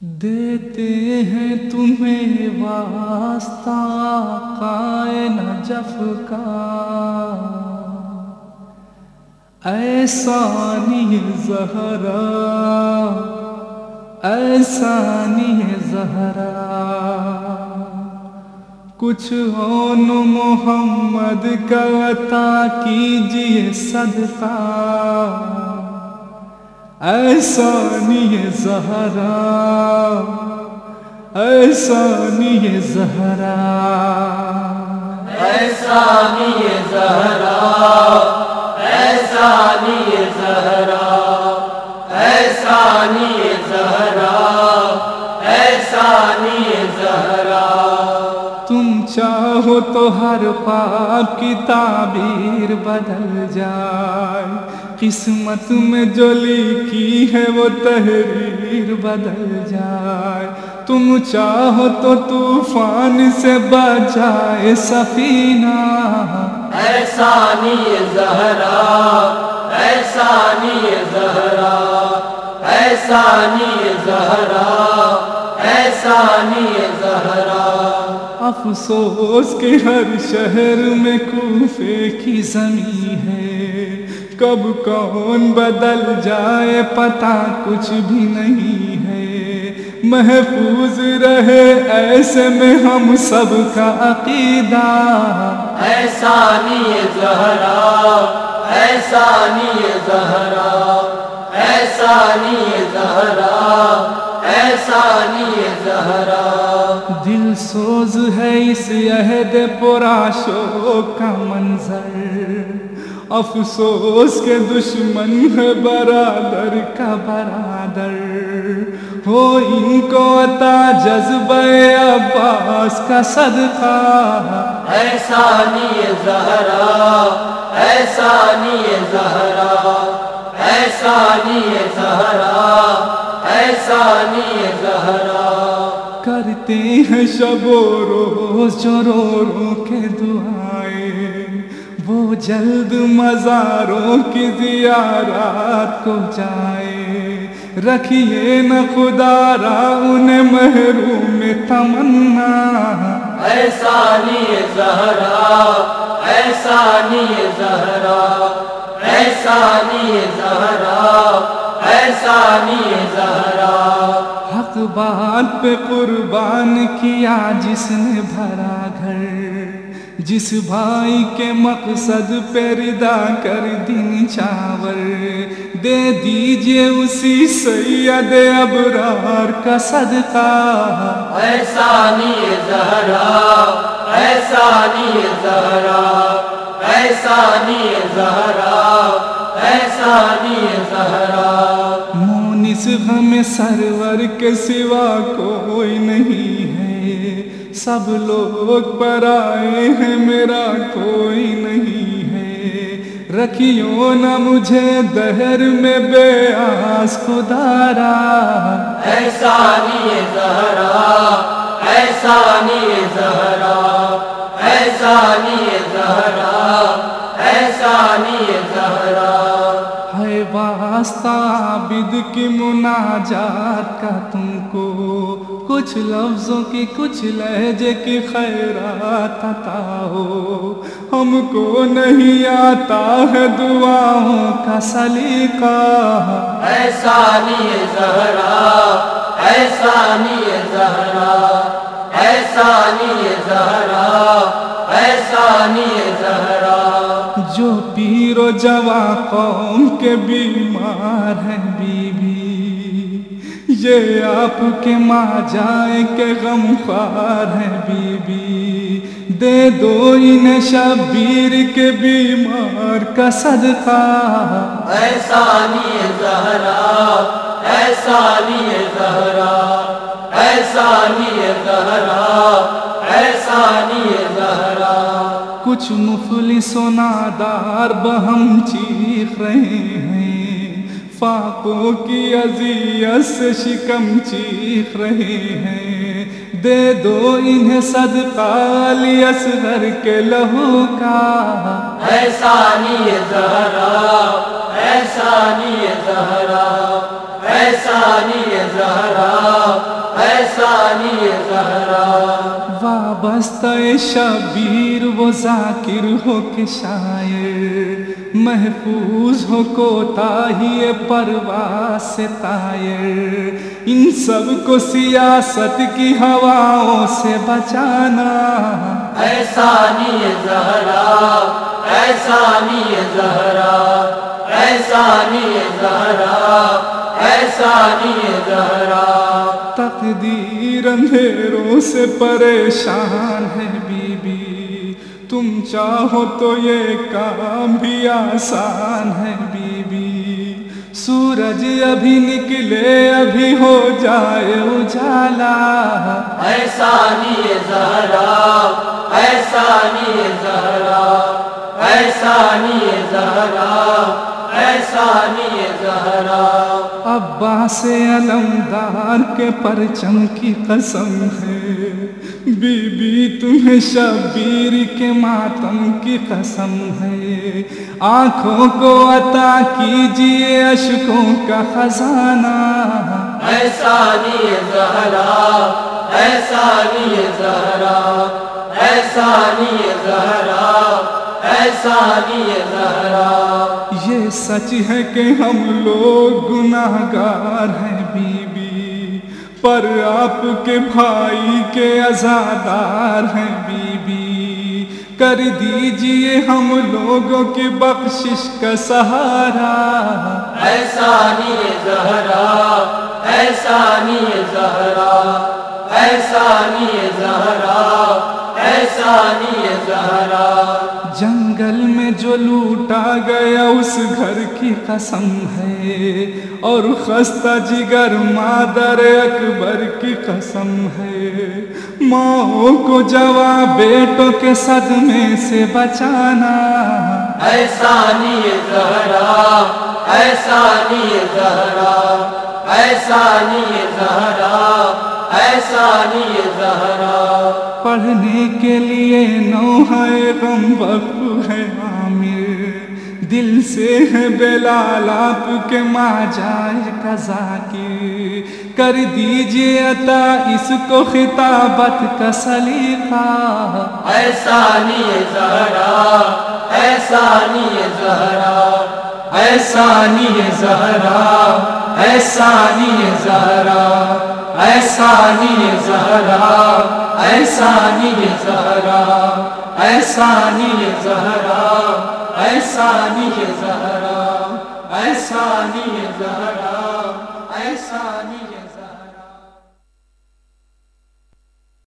دیتے ہیں تمہیں واسطہ آقائے نجف کا، ایسا نہیں زہرا، ایسا نہیں زہرا، کچھ اون محمد کا عطا کیجئے صدقہ، ایسا نہیں زہرا، ایسا نہیں زہرا، ایسا نہیں زہرا، ایسا نہیں زہرا، ایسا نہیں زہرا، ایسا نہیں زہرا۔ تم چاہو تو ہر خواب کی تعبیر بدل جائے، قسمت میں جو لکھی ہے وہ تحریر بدل جائے، تم چاہو تو طوفان سے بچائے سفینہ، ایسا نہیں زہرا، ایسا نہیں زہرا، ایسا نہیں زہرا، ایسا نہیں زہرا۔ افسوس کہ ہر شہر میں کوفے کی زمین ہے، کب کون بدل جائے پتہ کچھ بھی نہیں ہے، محفوظ رہے ایسے میں ہم سب کا عقیدہ، ایسا نہیں زہرا، ایسا نہیں زہرا، ایسا نہیں زہرا، ایسا نہیں زہرا۔ دل سوز ہے اس عہد پرآشوق کا منظر، افسوس کے دشمن ہے برادر کا برادر، ہو ان کو عطا جذبہ عباس کا صدقہ، ایسا نہیں زہرا، ایسا نہیں زہرا، ایسا نہیں زہرا، ایسا نہیں زہرا۔ کرتے ہیں شب و روز جو رو رو کے دعائیں، وہ جلد مزاروں کی زیارات کو جائے، رکھیے نہ خدا را انہیں محروم تمنا، ایسا نہیں زہرا، ایسا نہیں زہرا، ایسا نہیں زہرا، ایسا نہیں زہرا۔ حق بات پہ قربان کیا جس نے بھرا گھر، جس بھائی کے مقصد پہ ردا کر دن چاور، دے دیجئے اسی سید ابرار کا صدقہ، ایسا نہیں زہرا، ایسا نہیں زہرا، ایسا نہیں زہرا، ایسا نہیں زہرا۔ مونس ہمیں سرور کے سوا کوئی نہیں ہے، سب لوگ پرائے ہیں میرا کوئی نہیں ہے، رکھیو نہ مجھے دہر میں بے آس خدا را، ایسا نہیں زہرا، ایسا نہیں زہرا، ایسا نہیں زہرا، ایسا نہیں زہرا۔ ہے واسطہ عابد کی مناجات کا تم کو، کچھ لفظوں کی کچھ لہجے کی خیرات عطا ہو، ہم کو نہیں آتا ہے دعاؤں کا سلیقہ، ایسا نہیں زہرا، ایسا نہیں زہرا، ایسا نہیں زہرا، ایسا نہیں زہرا۔ جو پیر و جواں قوم کے بیمار ہیں بی بی، یہ آپ کے ماں جائیں کے غم خوار ہیں بی بی، دے دو انہیں شبیر کے بیمار کا صدقہ، ایسا نہیں زہرا، ایسا نہیں زہرا، ایسا نہیں زہرا، ایسا نہیں زہرا۔ کچھ مفلس و نادار بہم چیخ رہے ہیں، فاقوں کی اذیت سے شکم چیخ رہے ہیں، دے دو انہیں صدقہ علی اصغر کے لہو کا، ایسا نہیں زہرا، ایسا نہیں زہرا، ایسا نہیں زہرا، احسانی زہرا وابستہ شبیر وہ ذاکر ہو کہ شاعر، محفوظ ہو کوتاہی پرواز سے طائر، ان سب کو سیاست کی ہواؤں سے بچانا احسانی زہرا احسانی زہرا احسانی زہرا احسانی زہرا تقدیر اندھیروں سے پریشان ہے بی بی، تم چاہو تو یہ کام بھی آسان ہے بی بی، سورج ابھی نکلے ابھی ہو جائے اجالا احسانی زہرا احسانی زہرا احسانی زہرا احسانی زہرا عباس علمدار کے پرچم کی قسم ہے، بی بی تمہیں شبیر کے ماتم کی قسم ہے، آنکھوں کو عطا کیجیے اشکوں کا خزانہ احسانی زہرا احسانی زہرا احسانی زہرا احسانی زہرا یہ سچ ہے کہ ہم لوگ گناہ گار ہیں بی بی، پر آپ کے بھائی کے عزادار ہیں بی بی، کر دیجئے ہم لوگوں کی بخشش کا سہارا احسانی زہرا احسانی زہرا احسانی زہرا احسانی زہرا جنگل میں جو لوٹا گیا اس گھر کی قسم ہے، اور خستہ جگر مادر اکبر کی قسم ہے، ماں کو جوان بیٹوں کے صدمے سے بچانا احسانی زہرا احسانی زہرا احسانی زہرا احسانی زہرا پڑھنے کے لیے نوحہ غم وقف ہے عامر، دل سے ہے بلال آپ کے ماں جائے کا ذاکر، کر دیجئے عطا اس کو خطابت کا سلیقہ احسانی زہرا احسانی زہرا احسانی زہرا احسانی زہرا احسانی زہرا احسانی زہرا احسانی زہرا احسانی زہرا احسانی زہرا